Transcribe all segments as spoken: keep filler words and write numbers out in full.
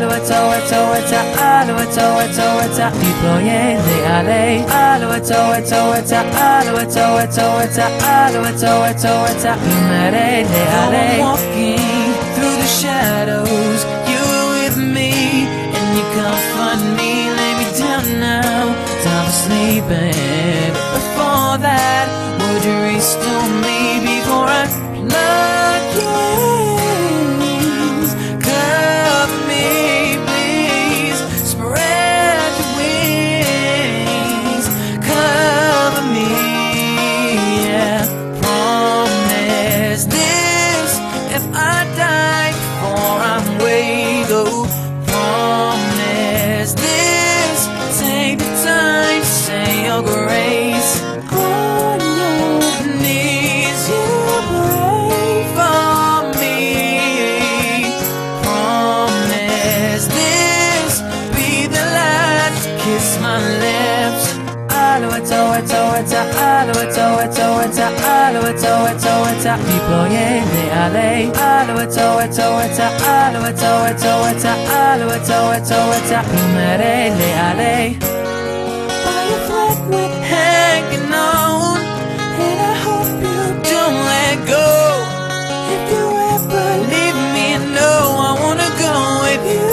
Aluato, eto, eta, aluato, eto, eta, deployer le ale. Aluato, eto, eta, aluato, eto, eta, aluato, eto, eta, lumere le ale. I'm walking through the shadows, you were with me, and you comfort me, lay me down now, time for sleeping. Before that, would you restore me before I lock your wings? Cover me, please, spread your wings, cover me, yeah. Promise this, if I die before I'm wake, oh, promise this, take the time to say your grace. On your knees you pray for me. Promise this, be the last to kiss my lips. Aluato, eto, eta, aluato, eto, eta, aluato, eto, eta, deployer le ale. Aluato, eto, eta, aluato, eto, eta, aluato, eto, eta, lumere le ale. By your flag with hanging on, and I hope you don't let go. If you ever leave me, know I wanna go with you.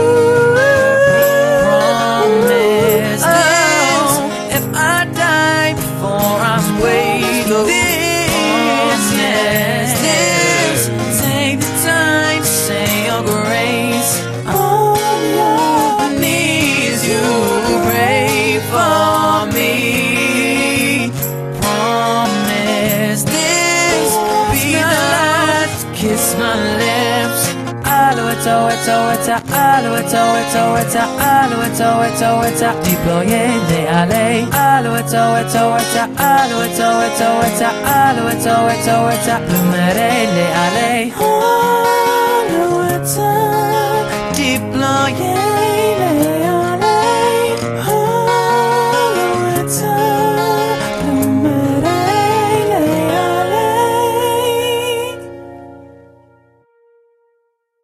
Promise this, if I die before I'm wake, this, yes, this, take the time to say your grace. On your knees you pray for me. Promise this, be the last to kiss my lips. Aluato, eto, eta, aluato, eto, eta, aluato, eto, eta, deployer le ale. Aluato, eto, eta, aluato, eto, eta, aluato, eto, eta, lumere le ale.